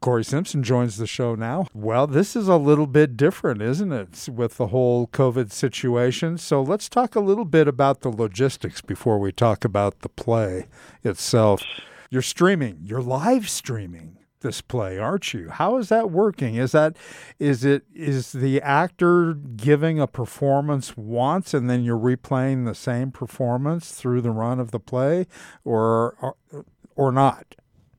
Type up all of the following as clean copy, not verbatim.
Corey Simpson joins the show now. Well, this is a little bit different, isn't it, with the whole COVID situation? So let's talk a little bit about the logistics before we talk about the play itself. You're live streaming this play, aren't you? How is that working? Is the actor giving a performance once and then you're replaying the same performance through the run of the play, or not?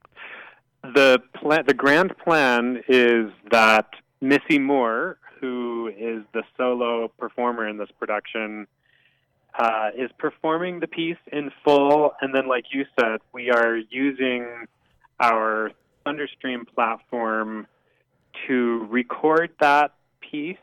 The grand plan is that Missy Moore, who is the solo performer in this production, is performing the piece in full, and then, like you said, we are using our Thunderstream platform to record that piece,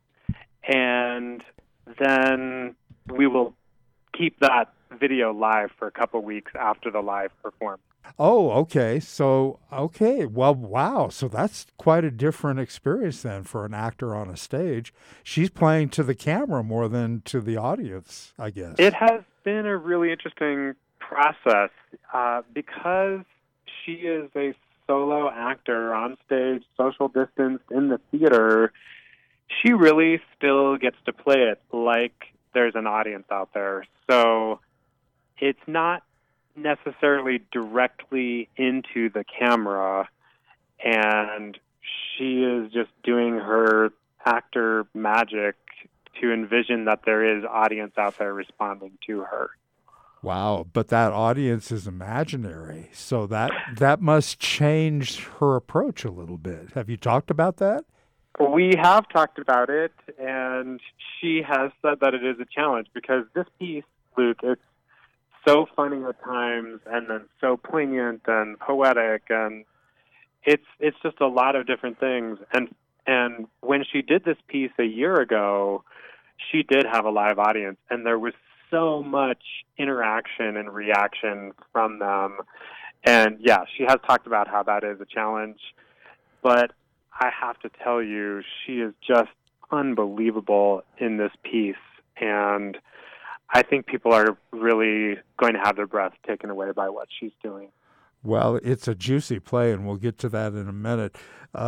and then we will keep that video live for a couple weeks after the live performance. Oh, okay. Well, wow. So that's quite a different experience then for an actor on a stage. She's playing to the camera more than to the audience, I guess. It has been a really interesting process because she is a solo actor on stage, social distanced in the theater. She really still gets to play it like there's an audience out there. So it's not necessarily directly into the camera, and she is just doing her actor magic to envision that there is audience out there responding to her. Wow, but that audience is imaginary, so that must change her approach a little bit. Have you talked about that? We have talked about it, and she has said that it is a challenge because this piece, Luke, it's so funny at times, and then so poignant and poetic, and it's just a lot of different things. And when she did this piece a year ago, she did have a live audience, and there was so much interaction and reaction from them. And yeah, she has talked about how that is a challenge, but I have to tell you, she is just unbelievable in this piece, and I think people are really going to have their breath taken away by what she's doing. Well, it's a juicy play, and we'll get to that in a minute.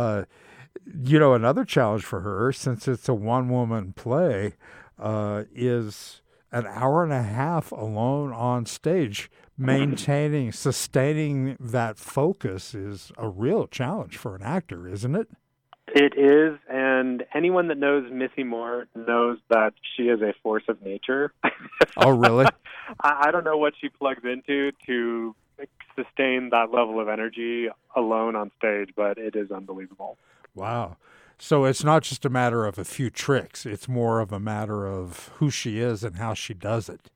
Another challenge for her, since it's a one-woman play, is an hour and a half alone on stage. Sustaining that focus is a real challenge for an actor, isn't it? It is, and anyone that knows Missy Moore knows that she is a force of nature. Oh, really? I don't know what she plugs into to sustain that level of energy alone on stage, but it is unbelievable. Wow. So it's not just a matter of a few tricks. It's more of a matter of who she is and how she does it.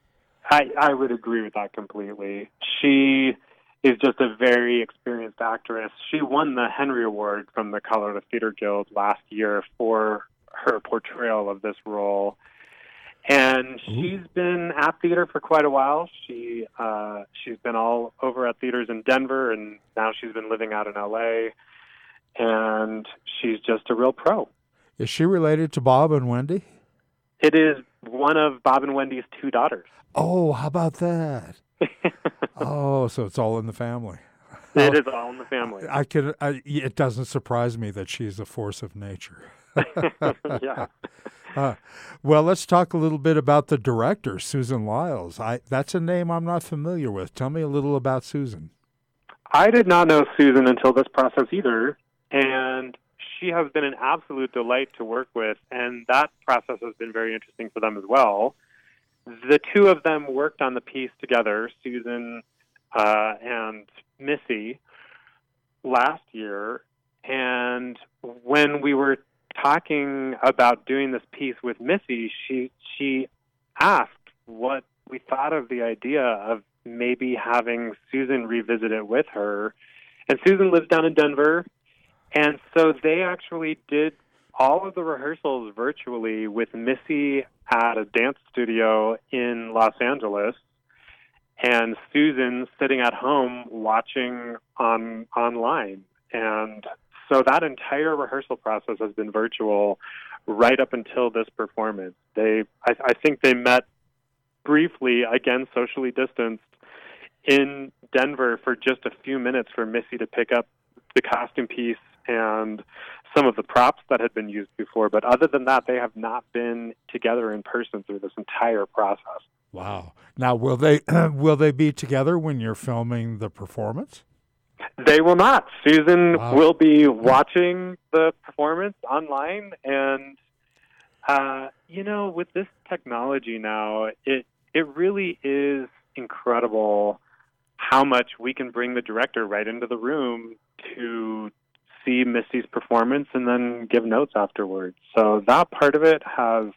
I would agree with that completely. She is just a very experienced actress. She won the Henry Award from the Colorado Theater Guild last year for her portrayal of this role. And she's been at theater for quite a while. She's been all over at theaters in Denver, and now she's been living out in L.A., and she's just a real pro. Is she related to Bob and Wendy? It is one of Bob and Wendy's two daughters. Oh, how about that? Oh, so it's all in the family. It is all in the family. It doesn't surprise me that she's a force of nature. Yeah. Well, let's talk a little bit about the director, Susan Lyles. That's a name I'm not familiar with. Tell me a little about Susan. I did not know Susan until this process either, and she has been an absolute delight to work with, and that process has been very interesting for them as well. The two of them worked on the piece together, Susan and Missy, last year, and when we were talking about doing this piece with Missy, she asked what we thought of the idea of maybe having Susan revisit it with her. And Susan lives down in Denver, and so they actually did all of the rehearsals virtually with Missy at a dance studio in Los Angeles, and Susan sitting at home watching online. And so that entire rehearsal process has been virtual right up until this performance. I think they met briefly, again socially distanced, in Denver for just a few minutes for Missy to pick up the costume piece and some of the props that had been used before. But other than that, they have not been together in person through this entire process. Wow. Now, will they will they be together when you're filming the performance? They will not. Susan Wow. will be watching the performance online, and with this technology now, it really is incredible how much we can bring the director right into the room to see Missy's performance and then give notes afterwards. So that part of it has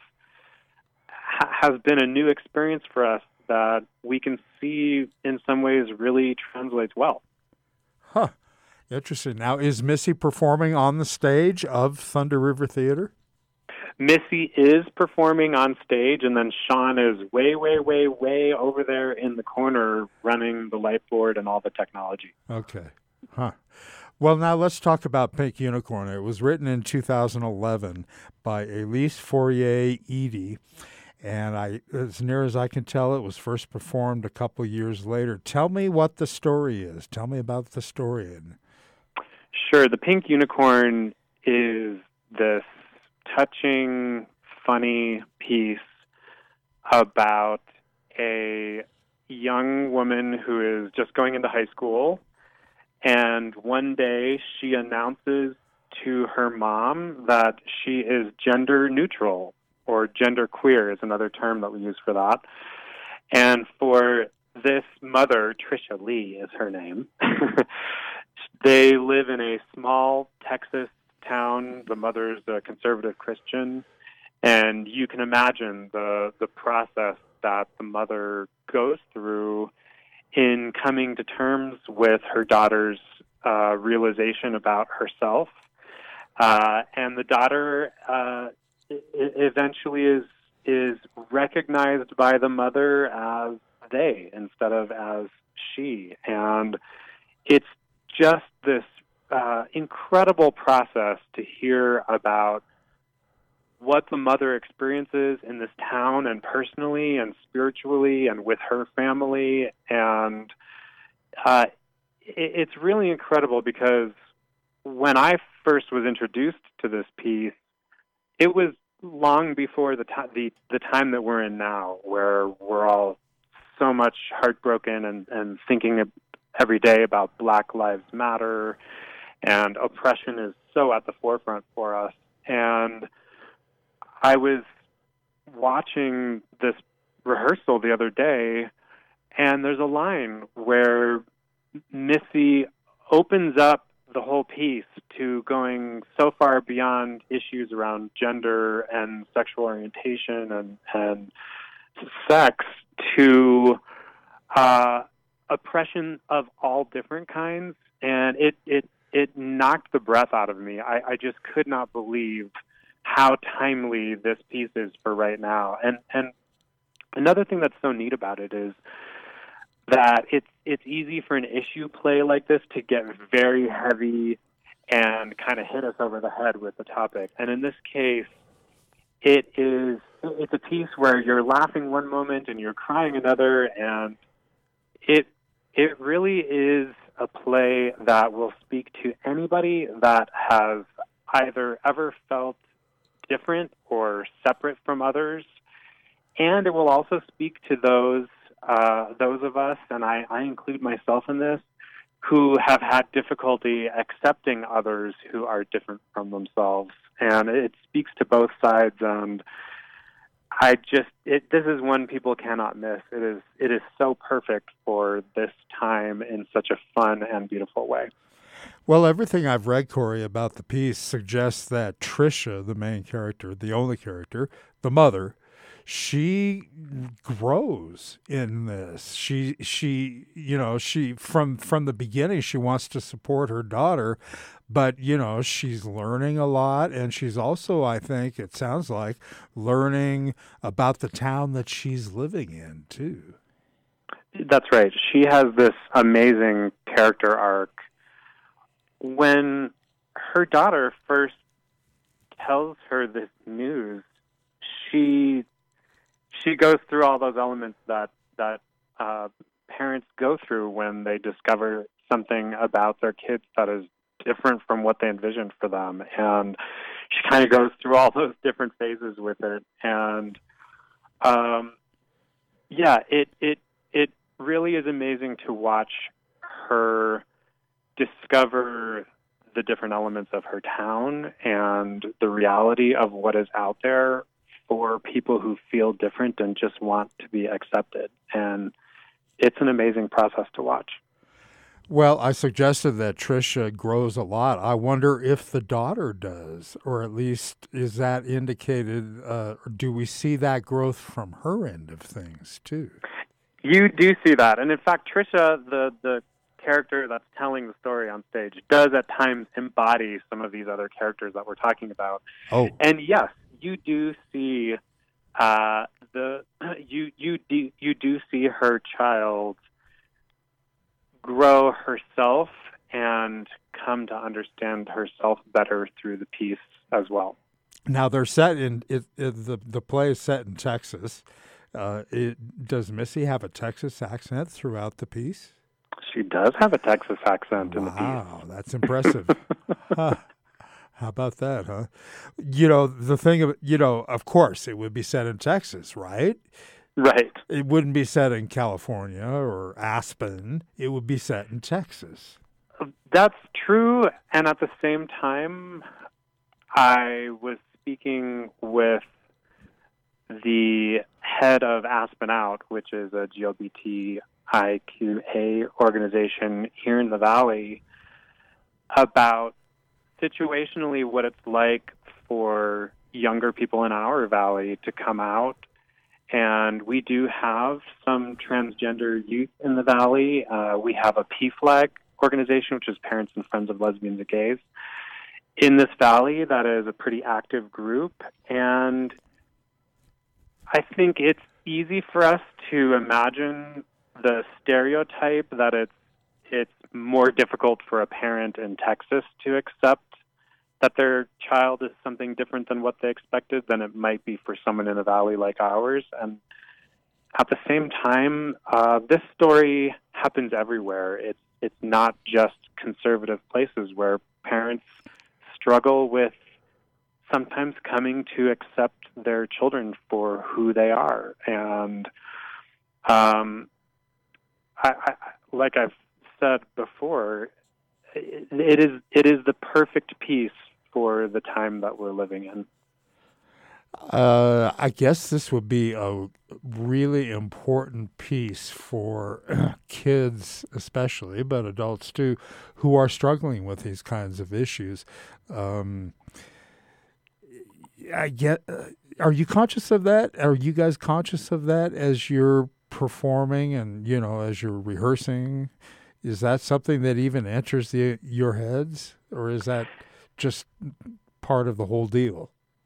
been a new experience for us that we can see in some ways really translates well. Huh. Interesting. Now, is Missy performing on the stage of Thunder River Theater? Missy is performing on stage, and then Sean is way, way, way, way over there in the corner running the light board and all the technology. Okay. Huh. Well, now let's talk about Pink Unicorn. It was written in 2011 by Elise Fourier-Edey, and as near as I can tell, it was first performed a couple years later. Tell me what the story is. Tell me about the story. Sure. The Pink Unicorn is this touching, funny piece about a young woman who is just going into high school, and one day she announces to her mom that she is gender neutral, or gender queer is another term that we use for that. And for this mother, Trisha Lee is her name, they live in a small Texas town. The mother's a conservative Christian, and you can imagine the process that the mother goes through in coming to terms with her daughter's realization about herself. And the daughter eventually is recognized by the mother as they instead of as she. And it's just this incredible process to hear about what the mother experiences in this town, and personally and spiritually and with her family. And it's really incredible because when I first was introduced to this piece, it was long before the time that we're in now, where we're all so much heartbroken and thinking every day about Black Lives Matter, and oppression is so at the forefront for us. And I was watching this rehearsal the other day, and there's a line where Missy opens up the whole piece to going so far beyond issues around gender and sexual orientation and sex to oppression of all different kinds. And it knocked the breath out of me. I just could not believe how timely this piece is for right now. And another thing that's so neat about it is that it's easy for an issue play like this to get very heavy and kind of hit us over the head with the topic. And in this case, it's a piece where you're laughing one moment and you're crying another, and it really is a play that will speak to anybody that has either ever felt different or separate from others, and it will also speak to those of us, and I include myself in this, who have had difficulty accepting others who are different from themselves. And it speaks to both sides, and this is one people cannot miss. It is so perfect for this time in such a fun and beautiful way. Well, everything I've read, Corey, about the piece suggests that Trisha, the main character, the only character, the mother, she grows in this. She from the beginning, she wants to support her daughter, but she's learning a lot, and she's also, I think it sounds like, learning about the town that she's living in too. That's right. She has this amazing character arc. When her daughter first tells her this news, she goes through all those elements that parents go through when they discover something about their kids that is different from what they envisioned for them. And she kind of goes through all those different phases with it. And it really is amazing to watch her discover the different elements of her town and the reality of what is out there for people who feel different and just want to be accepted. And it's an amazing process to watch. Well, I suggested that Trisha grows a lot. I wonder if the daughter does, or at least is that indicated, or do we see that growth from her end of things too? You do see that. And in fact, Trisha, the character that's telling the story on stage, does at times embody some of these other characters that we're talking about. Oh. And yes, you do see you do see her child grow herself and come to understand herself better through the piece as well. Now they're set in the play is set in Texas. Does Missy have a Texas accent throughout the piece? She does have a Texas accent in the piece. Wow, that's impressive. Huh. How about that, huh? The thing of course, it would be set in Texas, right? Right. It wouldn't be set in California or Aspen. It would be set in Texas. That's true. And at the same time, I was speaking with the head of Aspen Out, which is a GLBTIQA organization here in the Valley, about situationally what it's like for younger people in our valley to come out. And we do have some transgender youth in the valley. We have a PFLAG organization, which is Parents and Friends of Lesbians and Gays, in this valley. That is a pretty active group. And I think it's easy for us to imagine the stereotype that it's more difficult for a parent in Texas to accept that their child is something different than what they expected than it might be for someone in a valley like ours. And at the same time, this story happens everywhere. It's not just conservative places where parents struggle with sometimes coming to accept their children for who they are. And I like I've said before, it is the perfect piece for the time that we're living in. I guess this would be a really important piece for kids especially, but adults too, who are struggling with these kinds of issues. Are you conscious of that? Are you guys conscious of that as you're performing and, as you're rehearsing? Is that something that even enters your heads, or is that just part of the whole deal?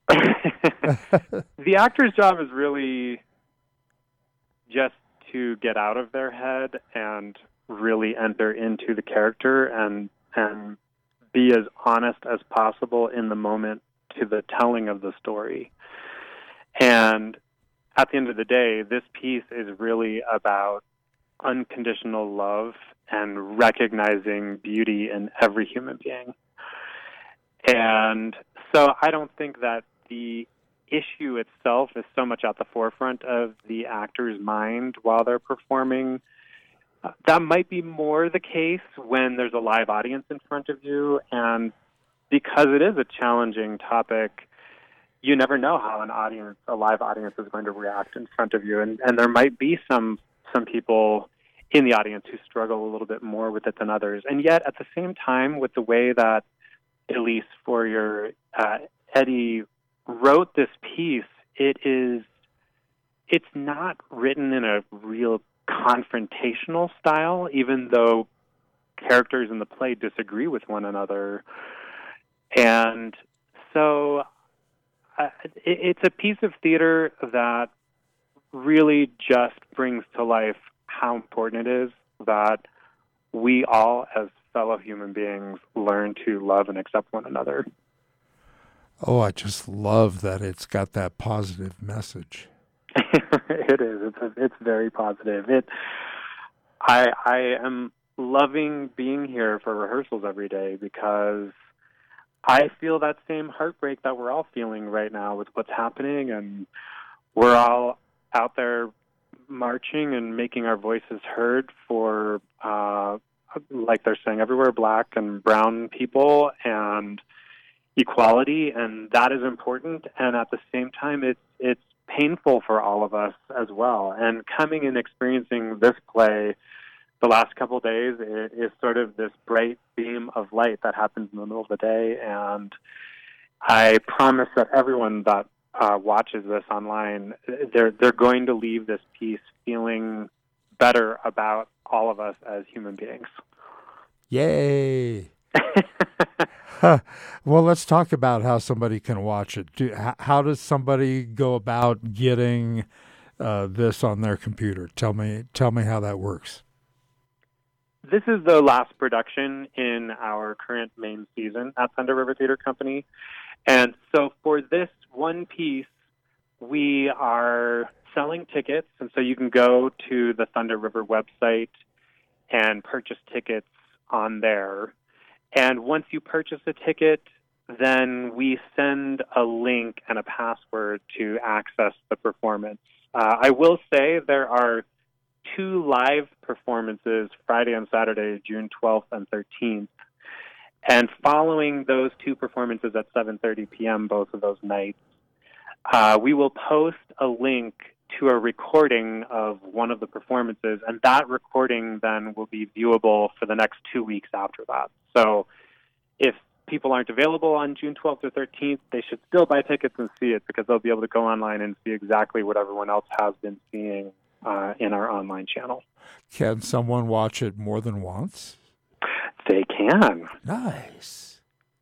The actor's job is really just to get out of their head and really enter into the character and be as honest as possible in the moment to the telling of the story. And at the end of the day, this piece is really about unconditional love and recognizing beauty in every human being. And so I don't think that the issue itself is so much at the forefront of the actor's mind while they're performing. That might be more the case when there's a live audience in front of you, and because it is a challenging topic, you never know how a live audience is going to react in front of you, and there might be some people in the audience who struggle a little bit more with it than others. And yet, at the same time, with the way that Elise Fourier, Eddie wrote this piece, it's not written in a real confrontational style, even though characters in the play disagree with one another. And so it's a piece of theater that really just brings to life how important it is that we all, as fellow human beings, learn to love and accept one another. Oh, I just love that it's got that positive message. It is. It's very positive. I am loving being here for rehearsals every day because I feel that same heartbreak that we're all feeling right now with what's happening, and we're all out there marching and making our voices heard for, like they're saying everywhere, Black and brown people and equality, and that is important. And at the same time, it's painful for all of us as well. And coming and experiencing this play the last couple of days is sort of this bright beam of light that happens in the middle of the day. And I promise that everyone that watches this online, they're going to leave this piece feeling better about all of us as human beings. Yay! Well, let's talk about how somebody can watch it. How does somebody go about getting this on their computer? Tell me how that works. This is the last production in our current main season at Thunder River Theater Company. And so for this one piece, we are selling tickets. And so you can go to the Thunder River website and purchase tickets on there. And once you purchase a ticket, then we send a link and a password to access the performance. I will say there are 2 live performances, Friday and Saturday, June 12th and 13th. And following those 2 performances at 7:30 p.m., both of those nights, we will post a link to a recording of one of the performances, and that recording then will be viewable for the next 2 weeks after that. So if people aren't available on June 12th or 13th, they should still buy tickets and see it, because they'll be able to go online and see exactly what everyone else has been seeing in our online channel. Can someone watch it more than once? They can. Nice.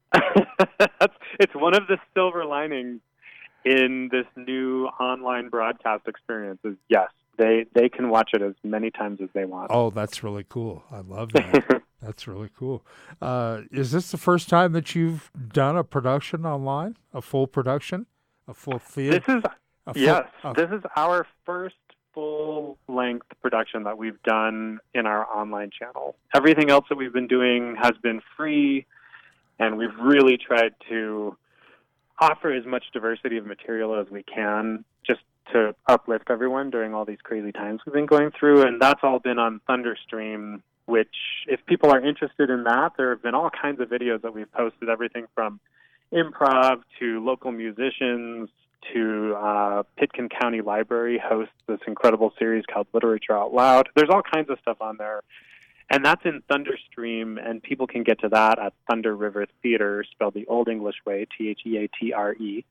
It's one of the silver linings in this new online broadcast experience is, yes, they can watch it as many times as they want. Oh, that's really cool. I love that. That's really cool. Is this the first time that you've done a production online, a full production, a full theater? This is our first full-length production that we've done in our online channel. Everything else that we've been doing has been free, and we've really tried to offer as much diversity of material as we can just to uplift everyone during all these crazy times we've been going through, and that's all been on Thunderstream, which, if people are interested in that, there have been all kinds of videos that we've posted, everything from improv to local musicians to Pitkin County Library hosts this incredible series called Literature Out Loud. There's all kinds of stuff on there. And that's in Thunderstream, and people can get to that at Thunder River Theater, spelled the Old English way, THEATRE,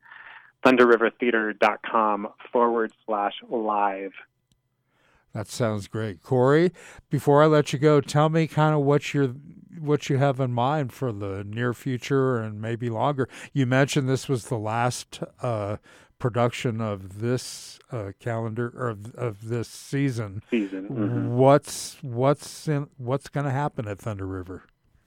thunderrivertheater.com/live. That sounds great. Corey, before I let you go, tell me kind of what you have in mind for the near future and maybe longer. You mentioned this was the last production of this calendar, or of this season. Mm-hmm. What's going to happen at Thunder River?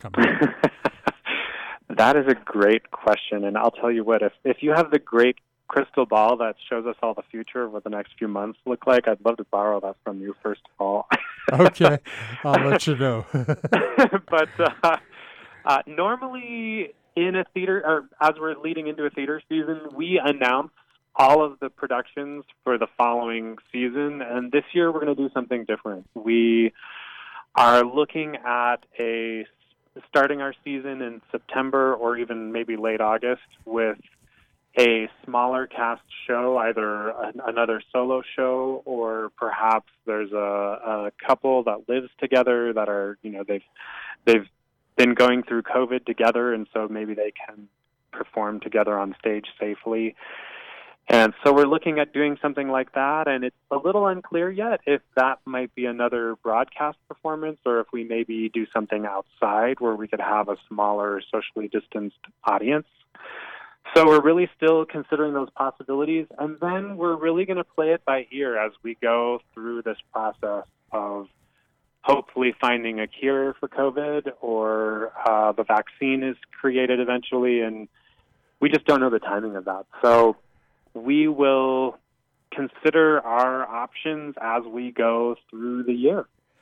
That is a great question, and I'll tell you what, if you have the great crystal ball that shows us all the future of what the next few months look like, I'd love to borrow that from you, first of all. Okay, I'll let you know. But normally in a theater, or as we're leading into a theater season, we announce all of the productions for the following season, and this year we're going to do something different. We are looking at starting our season in September or even maybe late August with a smaller cast show, either another solo show, or perhaps there's a couple that lives together that are, they've been going through COVID together, and so maybe they can perform together on stage safely. And so we're looking at doing something like that, and it's a little unclear yet if that might be another broadcast performance or if we maybe do something outside where we could have a smaller, socially distanced audience. So we're really still considering those possibilities, and then we're really going to play it by ear as we go through this process of hopefully finding a cure for COVID, or the vaccine is created eventually, and we just don't know the timing of that. So we will consider our options as we go through the year.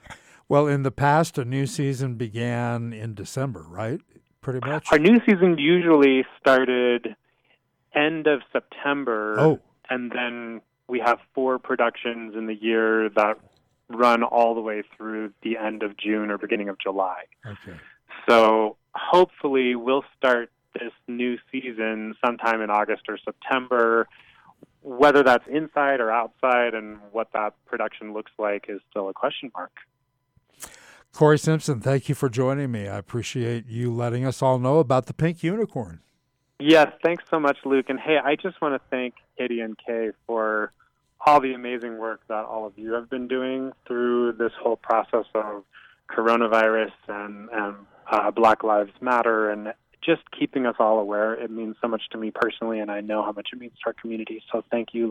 Well, in the past, a new season began in December, right? Pretty much. Our new season usually started end of September, Oh. and then we have 4 productions in the year that run all the way through the end of June or beginning of July. Okay. So hopefully we'll start this new season sometime in August or September. Whether that's inside or outside and what that production looks like is still a question mark. Corey Simpson, thank you for joining me. I appreciate you letting us all know about the Pink Unicorn. Yes, thanks so much, Luke. And hey, I just want to thank Katie and Kay for all the amazing work that all of you have been doing through this whole process of coronavirus and Black Lives Matter, and just keeping us all aware. It means so much to me personally, and I know how much it means to our community. So thank you.